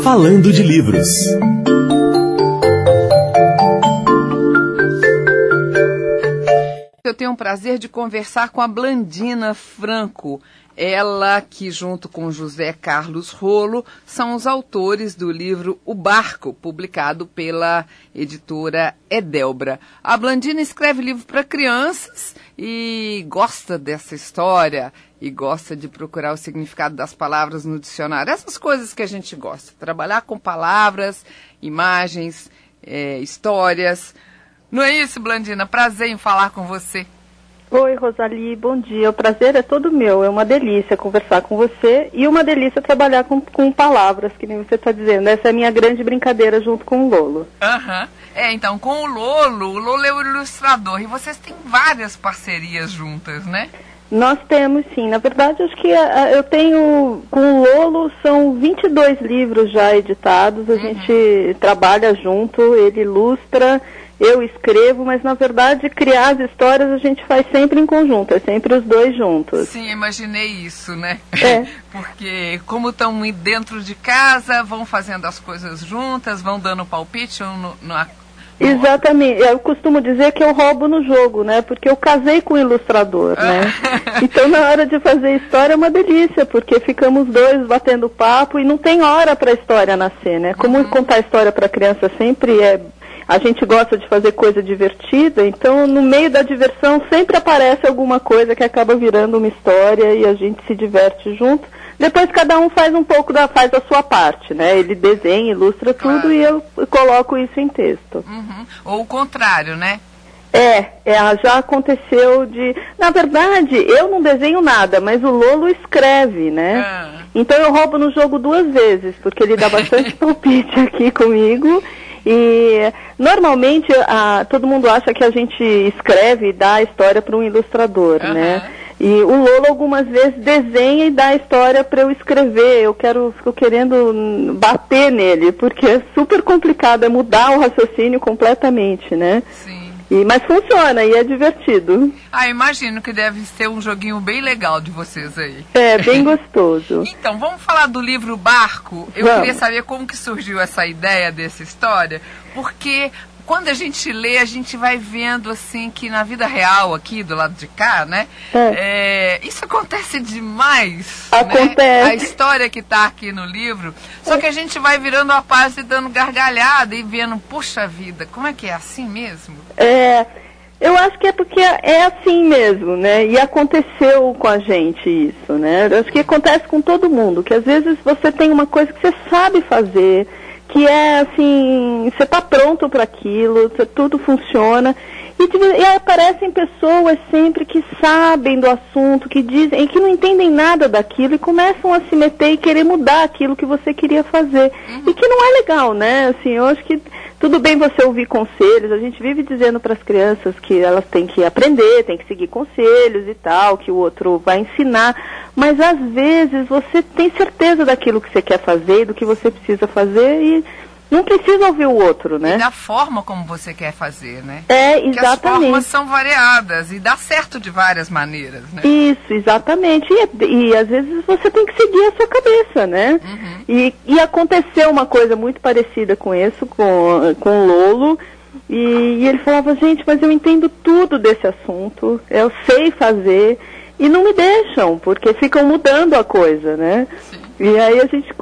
Falando de Livros. Eu tenho o prazer de conversar com a Blandina Franco. Ela que, junto com José Carlos Rolo, são os autores do livro O Barco, publicado pela editora Edelbra. A Blandina escreve livro para crianças e gosta dessa história e gosta de procurar o significado das palavras no dicionário. Essas coisas que a gente gosta, trabalhar com palavras, imagens, histórias. Não é isso, Blandina? Prazer em falar com você. Oi, Rosali, bom dia. O prazer é todo meu. É uma delícia conversar com você e uma delícia trabalhar com palavras, que nem você está dizendo. Essa é a minha grande brincadeira junto com o Lolo. Aham. Então, com o Lolo é o ilustrador e vocês têm várias parcerias juntas, né? Nós temos, sim. Na verdade, acho que eu tenho, com o Lolo, são 22 livros já editados. A gente trabalha junto, ele ilustra, eu escrevo, mas na verdade criar as histórias a gente faz sempre em conjunto, é sempre os dois juntos. Sim, imaginei isso, né? É. Porque como estão dentro de casa, vão fazendo as coisas juntas, vão dando palpite Exatamente, eu costumo dizer que eu roubo no jogo, né? Porque eu casei com o ilustrador, né? Então na hora de fazer história é uma delícia, porque ficamos dois batendo papo e não tem hora para a história nascer, né? Como contar história para criança sempre a gente gosta de fazer coisa divertida, então no meio da diversão sempre aparece alguma coisa que acaba virando uma história e a gente se diverte junto. Depois cada um faz um pouco faz a sua parte, né? Ele desenha, ilustra tudo e eu coloco isso em texto. Ou o contrário, né? Já aconteceu Na verdade, eu não desenho nada, mas o Lolo escreve, né? Então eu roubo no jogo 2 vezes, porque ele dá bastante palpite aqui comigo. E normalmente todo mundo acha que a gente escreve e dá a história para um ilustrador, né? E o Lolo algumas vezes desenha e dá a história para eu escrever. Fico querendo bater nele, porque é super complicado, é mudar o raciocínio completamente, né? Sim. Mas funciona e é divertido. Imagino que deve ser um joguinho bem legal de vocês aí. É, bem gostoso. Então, vamos falar do livro Barco. Eu queria saber como que surgiu essa ideia dessa história, porque quando a gente lê, a gente vai vendo assim que na vida real aqui do lado de cá, né? Isso acontece demais. Acontece. Né? A história que está aqui no livro. Só que a gente vai virando a página e dando gargalhada e vendo, puxa vida, como é que é assim mesmo? Eu acho que é porque é assim mesmo, né? E aconteceu com a gente isso, né? Eu acho que acontece com todo mundo, que às vezes você tem uma coisa que você sabe fazer, que é assim, você está pronto para aquilo, tudo funciona, e aparecem pessoas sempre que sabem do assunto, que dizem, que não entendem nada daquilo e começam a se meter e querer mudar aquilo que você queria fazer. E que não é legal, né? Assim, eu acho que tudo bem você ouvir conselhos, a gente vive dizendo para as crianças que elas têm que aprender, têm que seguir conselhos e tal, que o outro vai ensinar, mas às vezes você tem certeza daquilo que você quer fazer, do que você precisa fazer e não precisa ouvir o outro, né? E da forma como você quer fazer, né? Exatamente. Porque as formas são variadas e dá certo de várias maneiras, né? Isso, exatamente. E às vezes você tem que seguir a sua cabeça, né? E aconteceu uma coisa muito parecida com isso, com o Lolo. E ele falava, gente, mas eu entendo tudo desse assunto, eu sei fazer, e não me deixam, porque ficam mudando a coisa, né? Sim. E aí a gente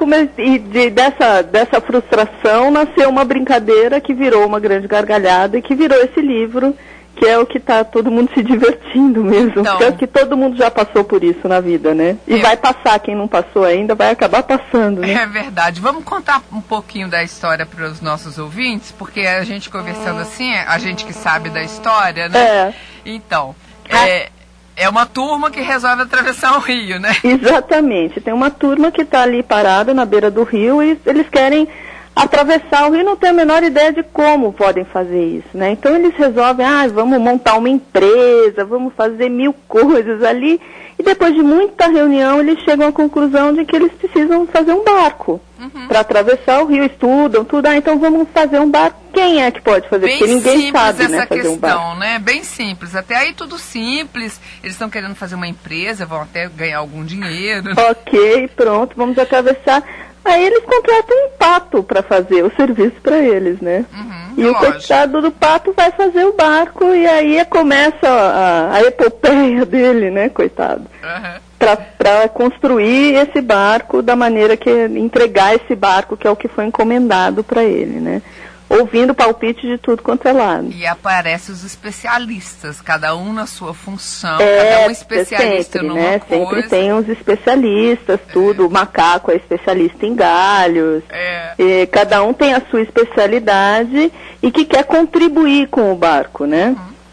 dessa frustração nasceu uma brincadeira que virou uma grande gargalhada e que virou esse livro, que é o que tá todo mundo se divertindo mesmo. Então, porque acho que todo mundo já passou por isso na vida, né? E vai passar, quem não passou ainda vai acabar passando, né? É verdade. Vamos contar um pouquinho da história para os nossos ouvintes, porque a gente conversando assim, a gente que sabe da história, né? Então, é uma turma que resolve atravessar o rio, né? Exatamente. Tem uma turma que está ali parada na beira do rio e eles querem atravessar o rio e não tem a menor ideia de como podem fazer isso, né? Então eles resolvem, vamos montar uma empresa, vamos fazer 1000 coisas ali. E depois de muita reunião, eles chegam à conclusão de que eles precisam fazer um barco para atravessar o rio, estudam tudo. Então vamos fazer um barco. Quem é que pode fazer? Bem porque ninguém sabe, essa né, fazer questão, um barco. né? Bem simples. Até aí tudo simples. Eles estão querendo fazer uma empresa, vão até ganhar algum dinheiro. Ok, pronto, vamos atravessar. Aí eles contratam um pato para fazer o serviço para eles, né? E o coitado do pato vai fazer o barco e aí começa a epopeia dele, né, coitado? Para construir esse barco da maneira que entregar esse barco, que é o que foi encomendado para ele, né? Ouvindo palpite de tudo quanto é lado. E aparecem os especialistas, cada um na sua função, cada um especialista sempre, numa né? coisa. Sempre tem uns especialistas, tudo. O macaco é especialista em galhos. E cada um tem a sua especialidade e que quer contribuir com o barco, né?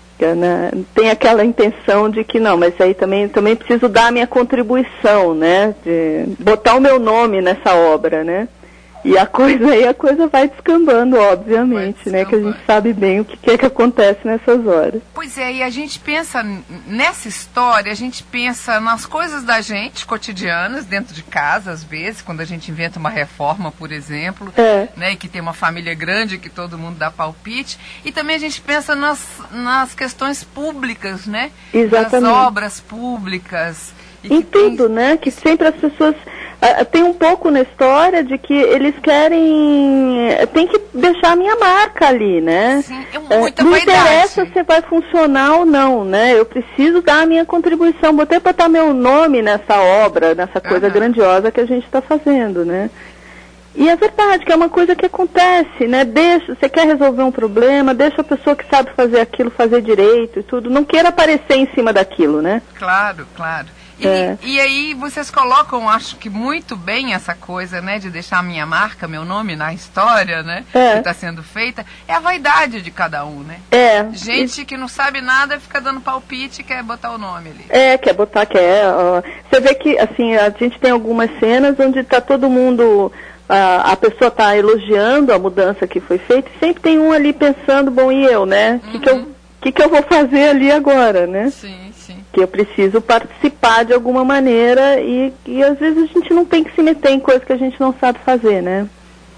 Tem aquela intenção de que não, mas aí também preciso dar a minha contribuição, né? De botar o meu nome nessa obra, né? E a coisa vai descambando, obviamente, né? Que a gente sabe bem o que é que acontece nessas horas. Pois é, e a gente pensa nessa história, a gente pensa nas coisas da gente, cotidianas, dentro de casa, às vezes, quando a gente inventa uma reforma, por exemplo, né? E que tem uma família grande, que todo mundo dá palpite. E também a gente pensa nas questões públicas, né? Exatamente. Nas obras públicas. Em tudo, né? Que sempre as pessoas... tem um pouco na história de que eles querem... Tem que deixar a minha marca ali, né? Sim, é muita não vaidade. interessa se vai funcionar ou não, né? Eu preciso dar a minha contribuição. Botei para botar meu nome nessa obra, nessa coisa grandiosa que a gente está fazendo, né? E é verdade que é uma coisa que acontece, né? Você quer resolver um problema, deixa a pessoa que sabe fazer aquilo fazer direito e tudo. Não queira aparecer em cima daquilo, né? Claro, claro. E aí vocês colocam, acho que muito bem essa coisa, né, de deixar a minha marca, meu nome na história, né, que está sendo feita. É a vaidade de cada um, né? Gente que não sabe nada fica dando palpite e quer botar o nome ali. Quer botar, Você vê que, assim, a gente tem algumas cenas onde está todo mundo... A pessoa está elogiando a mudança que foi feita e sempre tem um ali pensando, bom, e eu, né? O que eu vou fazer ali agora, né? Sim. Que eu preciso participar de alguma maneira e às vezes a gente não tem que se meter em coisas que a gente não sabe fazer, né?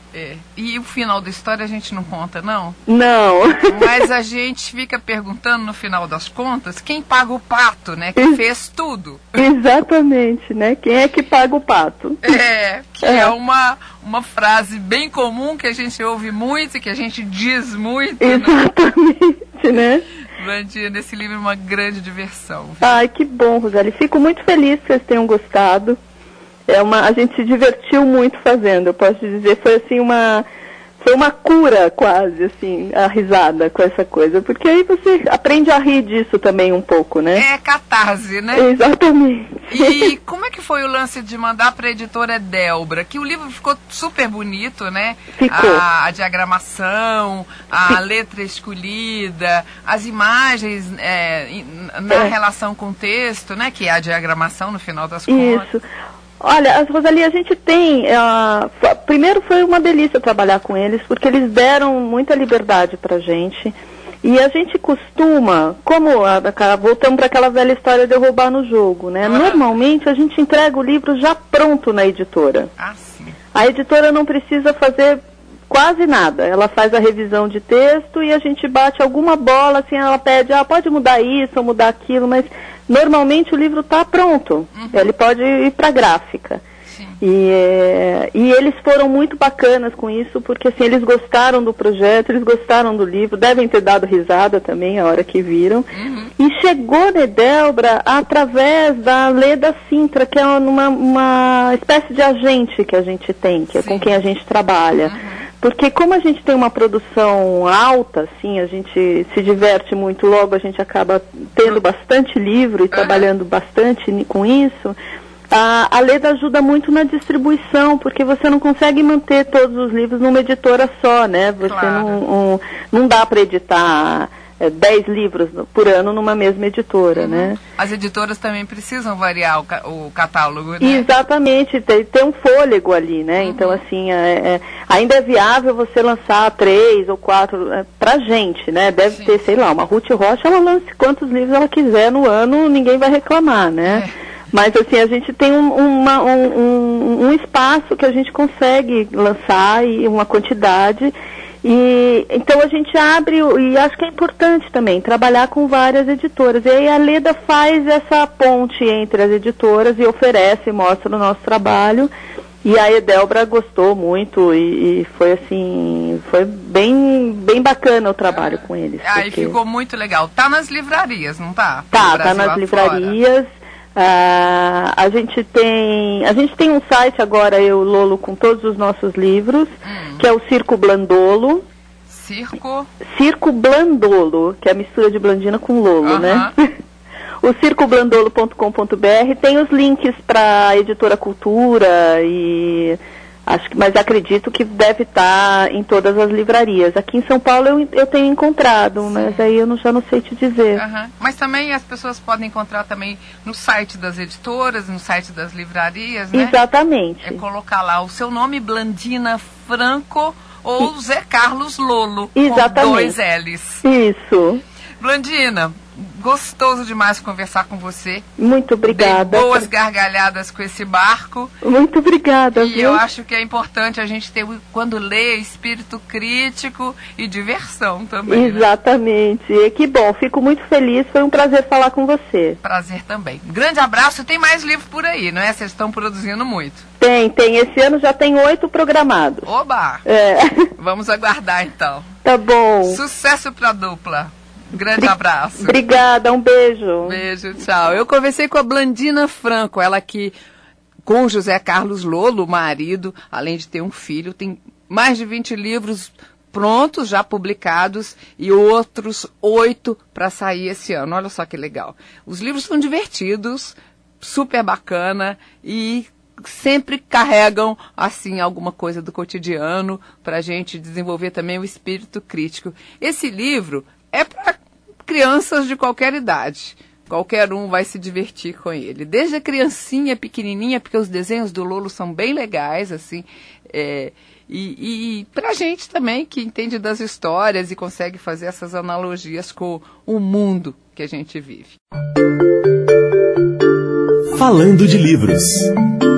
E o final da história a gente não conta, não? Não. Mas a gente fica perguntando no final das contas quem paga o pato, né? Que fez tudo. Exatamente, né? Quem é que paga o pato? É uma frase bem comum que a gente ouve muito e que a gente diz muito. Exatamente, né? Blandina, esse livro é uma grande diversão. Viu? Ai, que bom, Roseli. Fico muito feliz que vocês tenham gostado. A gente se divertiu muito fazendo, eu posso dizer. Foi assim foi uma cura quase, assim, a risada com essa coisa. Porque aí você aprende a rir disso também um pouco, né? É catarse, né? Exatamente. E como é que foi o lance de mandar para a editora Delbra? Que o livro ficou super bonito, né? Ficou. A diagramação, a letra escolhida, as imagens na relação com o texto, né? Que é a diagramação no final das contas. Isso. Olha, Roseli, a gente tem... primeiro foi uma delícia trabalhar com eles, porque eles deram muita liberdade pra gente. E a gente costuma, voltamos para aquela velha história de eu roubar no jogo, né? Normalmente a gente entrega o livro já pronto na editora. Sim. A editora não precisa fazer quase nada. Ela faz a revisão de texto e a gente bate alguma bola, assim, ela pede, pode mudar isso ou mudar aquilo, mas normalmente o livro está pronto. Ele pode ir para a gráfica. E eles foram muito bacanas com isso, porque assim, eles gostaram do projeto, eles gostaram do livro, devem ter dado risada também a hora que viram. E chegou na Delbra através da Leda Sintra, que é uma espécie de agente que a gente tem, que é com quem a gente trabalha. Porque como a gente tem uma produção alta, assim, a gente se diverte muito, logo a gente acaba tendo bastante livro e trabalhando bastante com isso. A Leda ajuda muito na distribuição, porque você não consegue manter todos os livros numa editora só, né? Você não dá para editar 10 livros por ano numa mesma editora, né? As editoras também precisam variar o catálogo, né? Exatamente, tem um fôlego ali, né? Então, assim, ainda é viável você lançar 3 ou 4 pra gente, né? Deve ter, sei lá, uma Ruth Rocha, ela lance quantos livros ela quiser no ano, ninguém vai reclamar, né? Mas, assim, a gente tem um espaço que a gente consegue lançar e uma quantidade. E então a gente abre, e acho que é importante também trabalhar com várias editoras. E aí a Leda faz essa ponte entre as editoras e oferece, mostra o nosso trabalho. E a Edelbra gostou muito e foi assim, foi bem bacana o trabalho com eles. Aí ficou muito legal. Tá nas livrarias, não tá? Tá nas livrarias. A gente tem um site agora, eu, Lolo, com todos os nossos livros, que é o Circo Blandolo. Circo Blandolo, que é a mistura de Blandina com Lolo, né? O circoblandolo.com.br tem os links para a Editora Cultura mas acredito que deve estar em todas as livrarias. Aqui em São Paulo eu tenho encontrado, mas aí eu já não sei te dizer. Mas também as pessoas podem encontrar também no site das editoras, no site das livrarias, né? Exatamente. É colocar lá o seu nome, Blandina Franco, ou Zé Carlos Lolo, exatamente, com 2 L's. Isso. Blandina, gostoso demais conversar com você. Muito obrigada. Dei boas gargalhadas com esse barco. Muito obrigada. E eu acho que é importante a gente ter, quando lê, espírito crítico e diversão também. Exatamente. Né? Que bom, fico muito feliz. Foi um prazer falar com você. Prazer também. Grande abraço. Tem mais livro por aí, não é? Vocês estão produzindo muito. Tem. Esse ano já tem 8 programados. Oba! Vamos aguardar então. Tá bom. Sucesso pra dupla. Grande abraço. Obrigada, um beijo. Beijo, tchau. Eu conversei com a Blandina Franco, ela que, com o José Carlos Lolo, o marido, além de ter um filho, tem mais de 20 livros prontos, já publicados, e outros 8 para sair esse ano. Olha só que legal. Os livros são divertidos, super bacana e sempre carregam, assim, alguma coisa do cotidiano para a gente desenvolver também o espírito crítico. Esse livro é para crianças de qualquer idade. Qualquer um vai se divertir com ele. Desde a criancinha pequenininha, porque os desenhos do Lolo são bem legais, assim. E para a gente também, que entende das histórias e consegue fazer essas analogias com o mundo que a gente vive. Falando de livros.